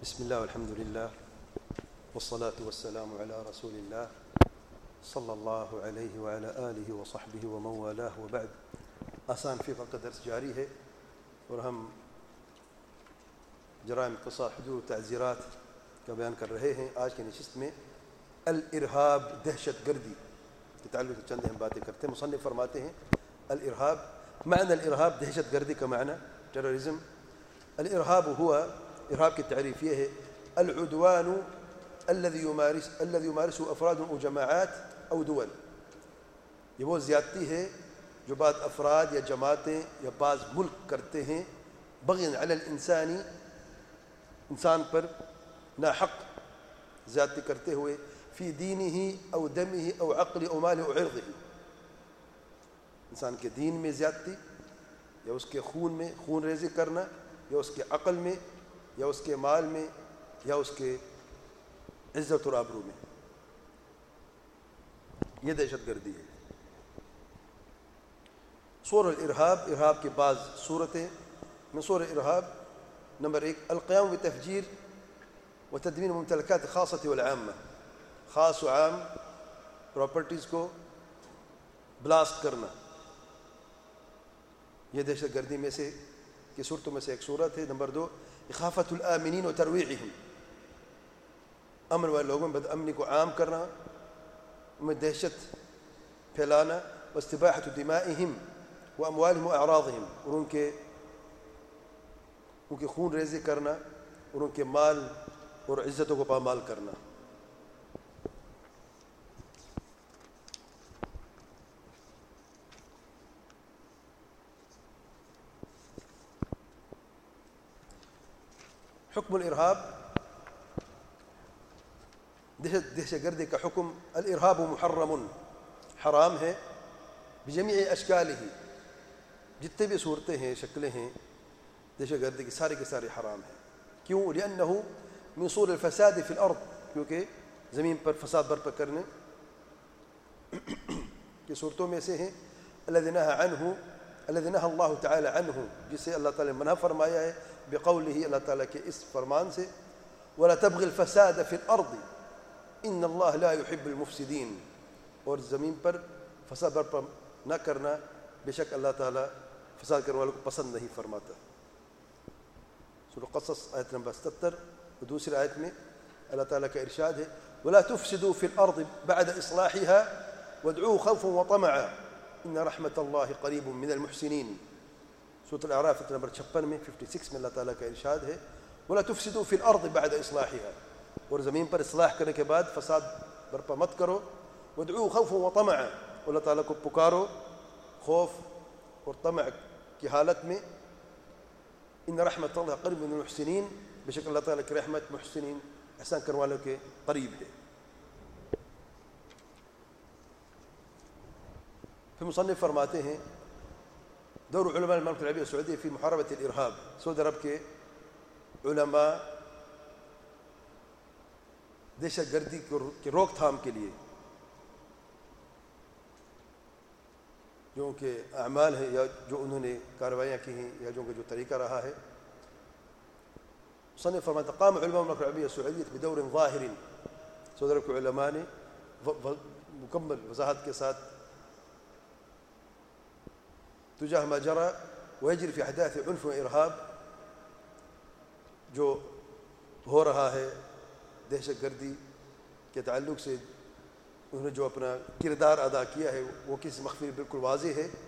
بسم الله والحمد لله والصلاة والسلام على رسول الله صلى الله عليه وعلى آله وصحبه ومن والاه وبعد. آسان فقہ کا درس جاری ہے اور ہم جرائم قصاص حدود و تعزیرات کا بیان کر رہے ہیں. آج کی نشست میں الارہاب دہشت گردی کے تعلق سے چند اہم باتیں کرتے ہیں. مصنف فرماتے ہیں الارہاب معنی الارہاب دہشت گردی کا معنی ٹیررزم. الارہاب ہوا ارہاب کی تعریف یہ ہے العدوان الذي يمارسه افراد او جماعات او دول. یہ وہ زیادتی ہے جو بعض افراد یا جماعتیں یا بعض ملک کرتے ہیں بغیاً علی الانسانی انسان پر ناحق زیادتی کرتے ہوئے فی دینہ او دمہ او عقل او مال او عرضہ. انسان کے دین میں زیادتی یا اس کے خون میں خون ریزی کرنا یا اس کے عقل میں یا اس کے مال میں یا اس کے عزت اور آبرو میں. یہ دہشت گردی ہے. صور الارہاب ارہاب کی بعض صورتیں. من صور الارہاب نمبر 1 القیام بتفجیر و تدمین ممتلکات خاصة والعامة. خاص و عام پراپرٹیز کو بلاسٹ کرنا یہ دہشت گردی میں سے کی صورتوں میں سے ایک صورت ہے. نمبر 2 اخافت الآمنین و ترویعہم. امن والے لوگوں میں بد امنی کو عام کرنا ان میں دہشت پھیلانا واستباحۃ دمائہم و اموالہم و اعراضہم اور ان کے خون ریزی کرنا اور ان کے مال اور عزتوں کو پامال کرنا. حکم الارہاب دہشت گردی کا حکم الارہاب محرم حرام ہے بجمیع اشکالہ. جتنے بھی صورتیں ہیں شکلیں ہیں دہشت گردی کی سارے کے سارے حرام ہیں. کیوں؟ لأنہ من صور الفساد فی الارض. کیونکہ زمین پر فساد برپا کرنے کی صورتوں میں سے ہیں الذی نہى اللہ تعالی عنہ جسے اللہ تعالی نے منع فرمایا ہے بقولہ اللہ تعالیٰ کے اس فرمان سے وَلَا تَبْغِ الْفَسَادَ فِي الْأَرْضِ إِنَّ اللَّهَ لَا يُحِبُّ الْمُفْسِدِينَ. اور زمین پر فساد برپا نہ کرنا بے شک اللہ تعالیٰ فساد کرنے والوں کو پسند نہیں فرماتا. سورہ قصص آیت نمبر 77 اور دوسری آیت میں اللہ تعالیٰ کا ارشاد ہے وَلَا تُفْسِدُوا فِي الْأَرْضِ بَعْدَ إِصْلَاحِهَا وَادْعُوهُ خَوْفًا وَطَمَعًا إِنَّ رَحْمَةَ اللَّهِ قَرِيبٌ مِّنَ الْمُحْسِنِينَ. سورۃ الاعراف نمبر 56 میں 56 میں اللہ تعالیٰ کا ارشاد ہے وَلَا تُفْسِدُوا فِي الْأَرْضِ بَعْدَ إِصْلَاحِهَا. اور زمین پر اصلاح کرنے کے بعد فساد برپا مت کرو. وَادْعُوهُ خَوْفًا وَطَمَعًا. اللہ تعالیٰ کو پکارو خوف اور طمع کی حالت میں. إِنَّ رَحْمَةَ اللَّهِ قَرِيبٌ مِّنَ الْمُحْسِنِينَ. بے شک اللہ تعالیٰ کی رحمت محسنین احسان کرنے والوں کے قریب ہے. پھر مصنف فرماتے ہیں دور علماء المملکۃ العربیہ السعودیہ فی محاربۃ الارہاب. سعودی عرب کے علماء دہشت گردی کی روک تھام کے لیے جو ان کے اعمال ہیں یا جو انہوں نے کارروائیاں کی ہیں یا جو ان کا جو طریقہ رہا ہے. مصنف فرماتا قام علماء المملکۃ العربیہ السعودیہ بدور ظاہر. سعودی عرب کے علماء نے مکمل وضاحت کے ساتھ تجاہ ما جرى ويجري في احداث عنف وارهاب جو ہو رہا ہے دہشت گردی کے تعلق سے انہوں نے جو اپنا کردار ادا کیا ہے وہ کسی مخفی بالکل واضح ہے.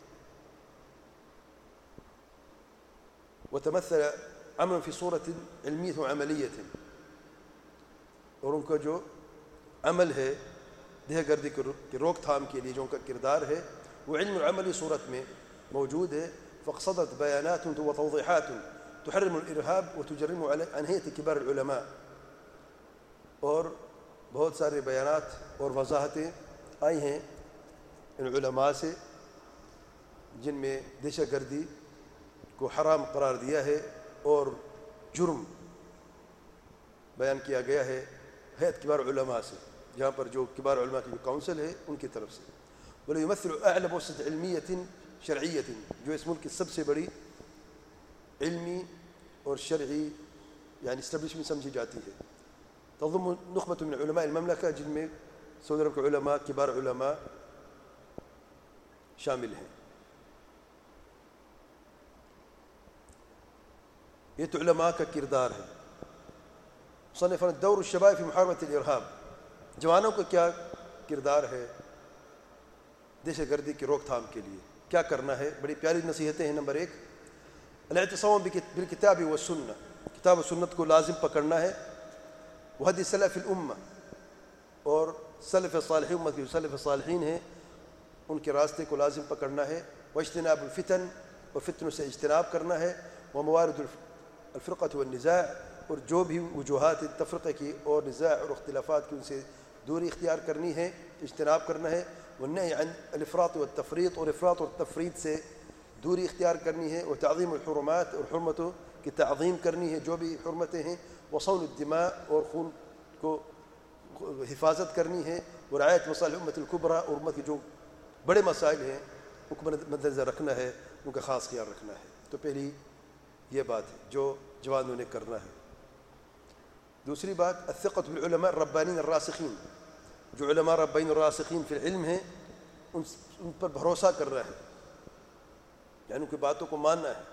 وتمثل عملا في صورة علمية وعملية. اور ان کا جو عمل ہے دہشت گردی کی روک تھام کے لیے جو ان کا کردار ہے وہ علم العملی صورت میں موجود ہے. فقصدت بیانات وتوضیحات تحرم الارہاب وتجرم عن هيئة كبار العلماء. اور بہت سارے بیانات اور وضاحتیں آئی ہیں ان علماء سے جن میں دہشت گردی کو حرام قرار دیا ہے اور جرم بیان کیا گیا ہے ہیئت کبار علماء سے جہاں پر جو کبار علماء کی جو کونسل ہے ان کی طرف سے. وَلَيُمَثِّلُ أَعْلَى مؤسسة علمية شرعية جو اس ملک کی سب سے بڑی علمی اور شرعی یعنی اسٹیبلشمنٹ سمجھی جاتی ہے. تضم نخبة من علماء المملکہ جن میں سعودی عرب کے علماء کبار علماء شامل ہیں. یہ تو علماء کا کردار ہے. مصنف نے دور الشباب فی محاربۃ الارہاب، جوانوں کا کیا کردار ہے دہشت گردی کی روک تھام کے لیے، کیا کرنا ہے. بڑی پیاری نصیحتیں ہیں. نمبر 1 الاعتصام بالکتاب والسنہ، کتاب و سنت کو لازم پکڑنا ہے. وہدی سلف الامہ، اور سلف صالحین، امت کے سلف صالحین ہیں ان کے راستے کو لازم پکڑنا ہے. واجتناب الفتن، اور فتنوں سے اجتناب کرنا ہے. وموارد الفرقۃ والنزاع، اور جو بھی وجوہات تفرقے کی اور نزاع اور اختلافات کی ان سے دوری اختیار کرنی ہے، اجتناب کرنا ہے. والنہی عن الافراط والتفریط، اور افراط اور تفریط سے دوری اختیار کرنی ہے. وتعظیم الحرمات، اور حرمتوں کی تعظیم کرنی ہے جو بھی حرمتیں ہیں. وصون الدماء، اور خون کو حفاظت کرنی ہے. ورعایت مصالح امت الکبریٰ، اور امت کے جو بڑے مسائل ہیں ان کو مد نظر رکھنا ہے، ان کا خاص خیال رکھنا ہے. تو پہلی یہ بات ہے جو جوانوں نے کرنا ہے. دوسری بات الثقۃ بالعلماء الربانین الراسخین، جو علماء ربانین الراسخین فی العلم ہیں ان پر بھروسہ کرنا ہے، یعنی ان کی باتوں کو ماننا ہے.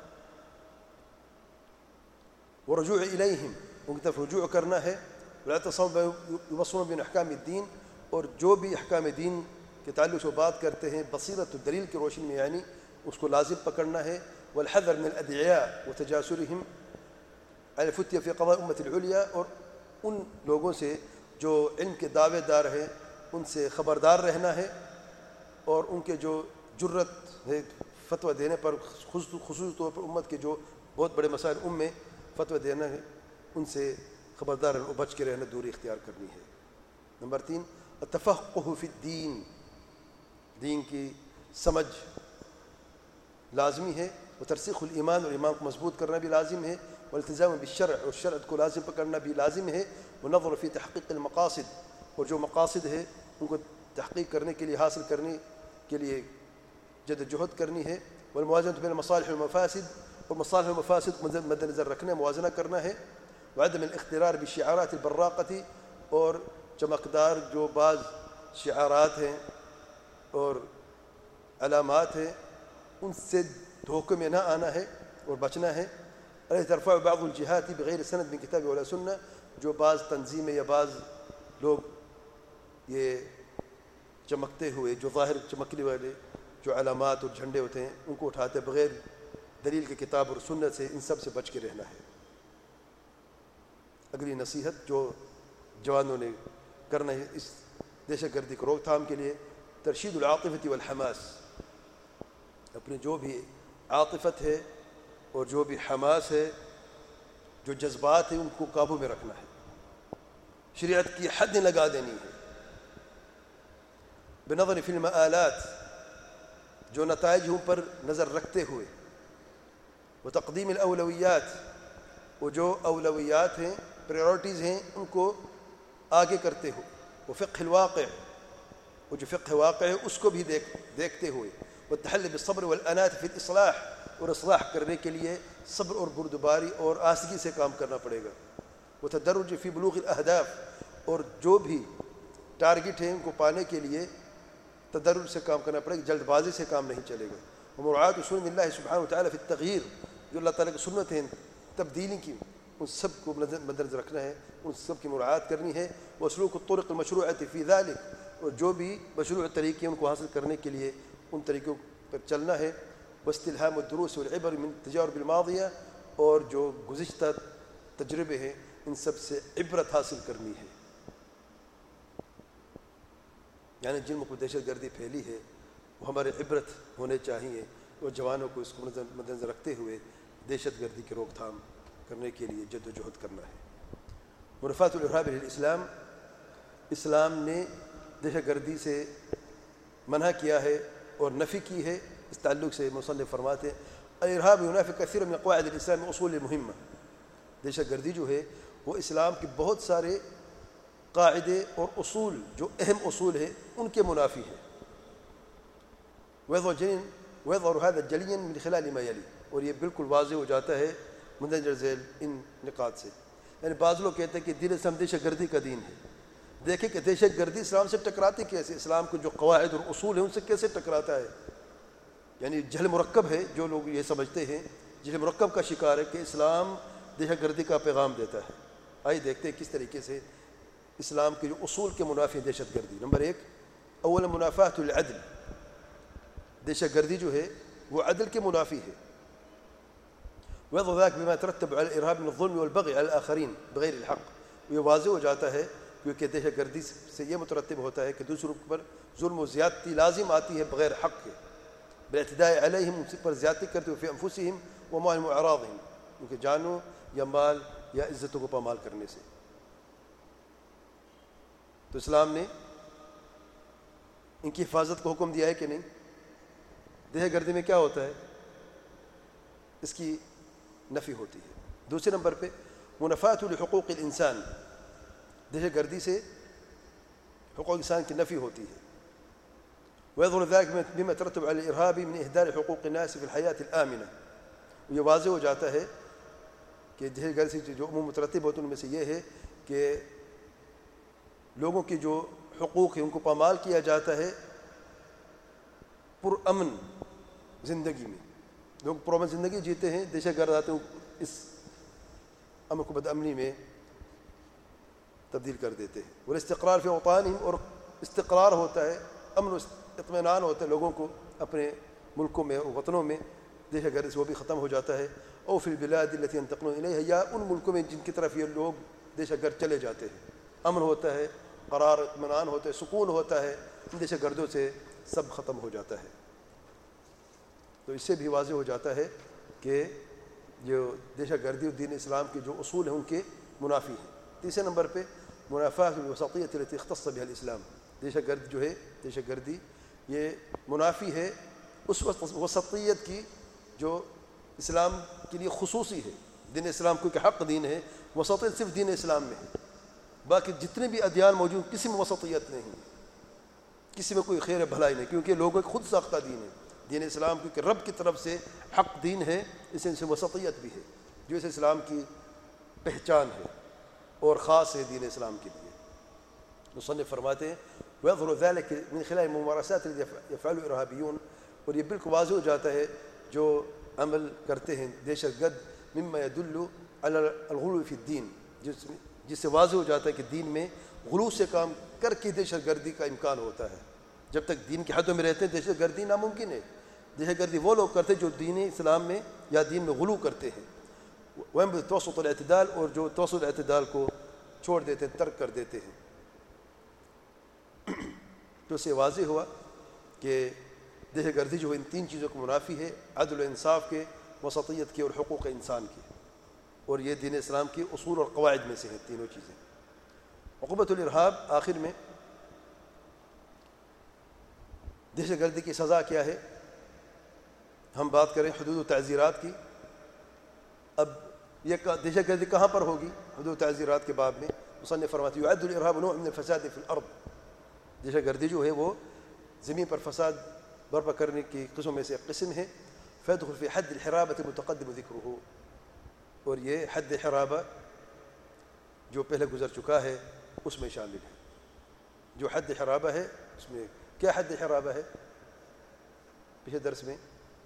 ورجوع الیہم، ان کی طرف رجوع کرنا ہے. والاعتصام یوصون بین احکام الدین، اور جو بھی احکام دین کے تعلق سے بات کرتے ہیں بصیرت الدلیل کی روشنی میں، یعنی اس کو لازم پکڑنا ہے. والحذر من الادعیاء وتجاسرهم علی الفتیہ فی قضاء امت العلیٰ، اور ان لوگوں سے جو علم کے دعوے دار ہیں ان سے خبردار رہنا ہے، اور ان کے جو جرت ہے فتویٰ دینے پر، خصوصی طور پر امت کے جو بہت بڑے مسائل میں فتویٰ دینا ہے، ان سے خبردار اور بچ کے رہنا، دوری اختیار کرنی ہے. نمبر 3 التفقہ فی الدین، دین کی سمجھ لازمی ہے. وترسیخ الایمان، اور ایمان کو مضبوط کرنا بھی لازم ہے. والالتزام بالشرع، اور شرع کو لازم پکڑنا بھی لازم ہے. ونظر فی تحقیق المقاصد، اور جو مقاصد ہے ان کو تحقیق کرنے کے لیے، حاصل کرنے کے لیے جد جہد کرنی ہے. والموازنۃ بین المصالح والمفاسد، اور مصالح و مفاسد مد نظر رکھنا، موازنہ کرنا ہے. وعدم الاغترار بالشعارات البراقۃ، اور چمکدار جو بعض شعارات ہیں اور علامات ہیں ان سے دھوکے میں نہ آنا ہے اور بچنا ہے. التي ترفع بعض الجهات بغیر سند من کتاب ولا سنہ، جو بعض تنظیمیں یا بعض لوگ یہ چمکتے ہوئے، جو ظاہر چمکنے والے جو علامات اور جھنڈے ہوتے ہیں ان کو اٹھاتے بغیر دلیل کے کتاب اور سنت سے، ان سب سے بچ کے رہنا ہے. اگلی نصیحت جو جوانوں نے کرنا ہے اس دہشت گردی کو روک تھام کے لیے، ترشید العاطفۃ والحماس، اپنی جو بھی عاطفت ہے اور جو بھی حماس ہے، جو جذبات ہیں ان کو قابو میں رکھنا ہے. شریعت کی حد لگا دینی ہے. بنظر فی المآلات، جو نتائج ہوں پر نظر رکھتے ہوئے. وتقدیم الاولویات، وہ جو اولویات ہیں، پریورٹیز ہیں، ان کو آگے کرتے ہوئے. وفقہ الواقع، وہ جو فقہ واقع ہے اس کو بھی دیکھتے ہوئے. والتحلی بالصبر والانات فی الاصلاح، اور اصلاح کرنے کے لیے صبر اور بردباری اور آسگی سے کام کرنا پڑے گا. وتدرج فی بلوغ الاہداف، اور جو بھی ٹارگٹ ہیں ان کو پانے کے لیے تدرج سے کام کرنا پڑے گا، جلد بازی سے کام نہیں چلے گا. ومراعات سنن اللہ سبحانہ وتعالی فی التغییر، جو اللہ تعالیٰ کی سنت ہیں تبدیلی کی، ان سب کو مد نظر رکھنا ہے، ان سب کی مراعات کرنی ہے. وسلوک الطرق المشروعۃ فی ذلک، اور جو بھی مشروع طریقے ان کو حاصل کرنے کے لیے ان طریقوں پر چلنا ہے. واستلہام الدروس والعبر من تجارب الماضیہ، اور جو گزشتہ تجربے ہیں ان سب سے عبرت حاصل کرنی ہے. یعنی جن ملک میں دہشت گردی پھیلی ہے وہ ہمارے عبرت ہونے چاہیے، اور جوانوں کو اس کو مد نظر رکھتے ہوئے دہشت گردی کی روک تھام کرنے کے لیے جد و جہد کرنا ہے. منافات الارہاب للاسلام، اسلام نے دہشت گردی سے منع کیا ہے اور نفی کی ہے. اس تعلق سے مصنف فرماتے ہیں الارہاب ینافی کثیر من قواعد الاسلام اصول مہمہ، دہشت گردی جو ہے وہ اسلام کے بہت سارے قاعدے اور اصول جو اہم اصول ہیں ان کے منافی ہے. ويظهر هذا جليا من خلال ما يلي، اور یہ بالکل واضح ہو جاتا ہے مندرجہ ذیل ان نکات سے. یعنی بعض لوگ کہتے ہیں کہ دین اسلام دہشت گردی کا دین ہے. دیکھیں کہ دہشت گردی اسلام سے ٹکراتی کیسے, اسلام کو جو قواعد اور اصول ہیں ان سے کیسے ٹکراتا ہے. یعنی جہل مرکب ہے, جو لوگ یہ سمجھتے ہیں جہل مرکب کا شکار ہے کہ اسلام دہشت گردی کا پیغام دیتا ہے. آئیے دیکھتے ہیں کس طریقے سے اسلام کے جو اصول کے منافی دہشت گردی. نمبر 1, اول منافات العدل. دہشت گردی جو ہے وہ عدل کے منافی ہے. ويظهر ذلك بما يترتب على الارهاب من الظلم والبغي على الاخرين بغير الحق. یہ واضح ہو جاتا ہے کیونکہ دہشت گردی سے یہ مترتب ہوتا ہے کہ دوسروں پر ظلم و زیادتی لازم آتی ہے بغیر حق کے, بالاعتداء علیہم, ان پر زیادتی کرتے ہوئے فی انفسہم واموالہم واعراضہم, ان کے جانوں یا مال یا عزتوں کو پامال کرنے سے. تو اسلام نے ان کی حفاظت کو حکم دیا ہے کہ نہیں؟ دہشت گردی میں کیا ہوتا ہے؟ اس کی نفی ہوتی ہے. دوسرے نمبر پہ منافات لحقوق الانسان. دہشت گردی سے حقوق انسان کی نفی ہوتی ہے. ويظهر ذلك بما يترتب على الارهاب من اهدار حقوق الناس في الحياه الامنه. یہ واضح ہو جاتا ہے کہ دہشت گردی سے جو عموم مترتب ہوتے ہیں ان میں سے یہ ہے کہ لوگوں کی جو حقوق ہیں ان کو پامال کیا جاتا ہے پرامن زندگی میں. لوگ پرامن زندگی جیتے ہیں, دہشت گرد آتے ہیں اس امن کو بدامنی میں تبدیل کر دیتے ہیں. والاستقرار فی اوطانہم, اور استقرار ہوتا ہے, امن و اطمینان ہوتا ہے لوگوں کو اپنے ملکوں میں اور وطنوں میں. دہشت گردی سے وہ بھی ختم ہو جاتا ہے. او فی البلاد التی ينتقلون الیہا, یا ان ملکوں میں جن کی طرف یہ لوگ دہشت گرد چلے جاتے ہیں. امن ہوتا ہے, قرار اطمینان ہوتا ہے, سکون ہوتا ہے, ان دہشت گردوں سے سب ختم ہو جاتا ہے. تو اس سے بھی واضح ہو جاتا ہے کہ جو دہشت گردی اور دین اسلام کے جو اصول ہیں ان کے منافی ہیں. تیسرے نمبر پہ منافات الوسطیۃ التي اختص بها الاسلام. دہشت گرد جو ہے, دہشت گردی یہ منافی ہے اس وسطیت کی جو اسلام کے لیے خصوصی ہے. دین اسلام کوئی کہ حق دین ہے, وسطیت صرف دین اسلام میں ہے. باقی جتنے بھی ادیان موجود کسی میں وسطیت نہیں, کسی میں کوئی خیر بھلائی نہیں, کیونکہ لوگوں خود ساختہ دین ہے. دین اسلام کیونکہ رب کی طرف سے حق دین ہے, اس سے وسطیت بھی ہے جو اس اسلام کی پہچان ہے اور خاص ہے دین اسلام کے لیے. مصنف فرماتے ہیں ويظهر ذلك من خلال الممارسات التي يفعلها الارهابيون, اور یہ بالکل واضح ہو جاتا ہے جو عمل کرتے ہیں دہشت گرد, مما يدل على الغلو في الدين, جس سے واضح ہو جاتا ہے کہ دین میں غلو سے کام کر کے دہشت گردی کا امکان ہوتا ہے. جب تک دین کی حدوں میں رہتے ہیں دہشت گردی ناممکن ہے. دہشت گردی وہ لوگ کرتے جو دین اسلام میں یا دین میں غلو کرتے ہیں. وہ توسط الاعتدال, اور جو توسط الاعتدال کو چھوڑ دیتے ہیں, ترک کر دیتے ہیں. تو اس سے واضح ہوا کہ دہشت گردی جو ان تین چیزوں کو منافی ہے, عدل و انصاف کے, وسطیت کے, اور حقوق انسان کے. اور یہ دین اسلام کے اصول اور قواعد میں سے ہیں تینوں چیزیں. عقوبۃ الارہاب, آخر میں دہشت گردی کی سزا کیا ہے؟ ہم بات کریں حدود و تعزیرات کی. اب یہ دہشت گردی کہاں پر ہوگی؟ حدود و تعزیرات کے باب میں مصنف فرماتے ہیں يعد الارهاب نوع من الفساد في الارض. دہشت گردی جو ہے وہ زمین پر فساد برپا کرنے کی قسم میں سے ایک قسم ہے. فيدخل في حد الحرابة متقدم ذکرہ, اور یہ حد حرابہ جو پہلے گزر چکا ہے اس میں شامل ہے. جو حد حرابہ ہے اس میں کیا حد حرابہ ہے؟ پچھلے درس میں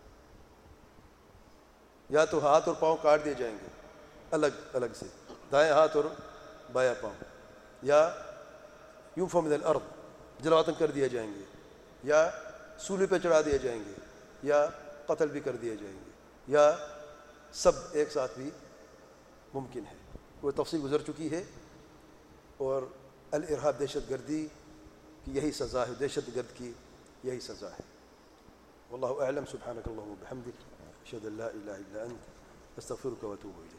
یا تو ہاتھ اور پاؤں کاٹ دیے جائیں گے الگ الگ سے, دائیں ہاتھ اور بایاں پاؤں, یا یوفا من الارض, جلواتن کر دیے جائیں گے, یا سولی پہ چڑھا دیے جائیں گے, یا قتل بھی کر دیے جائیں گے, یا سب ایک ساتھ بھی ممکن ہے. وہ تفصیل گزر چکی ہے. اور الارہاب دہشت گردی کی یہی سزا ہے, دہشت گرد کی یہی سزا ہے. واللہ اعلم. سبحانک اللہم وبحمدک, اشہد ان لا الہ الا انت, استغفرک واتوب الیک.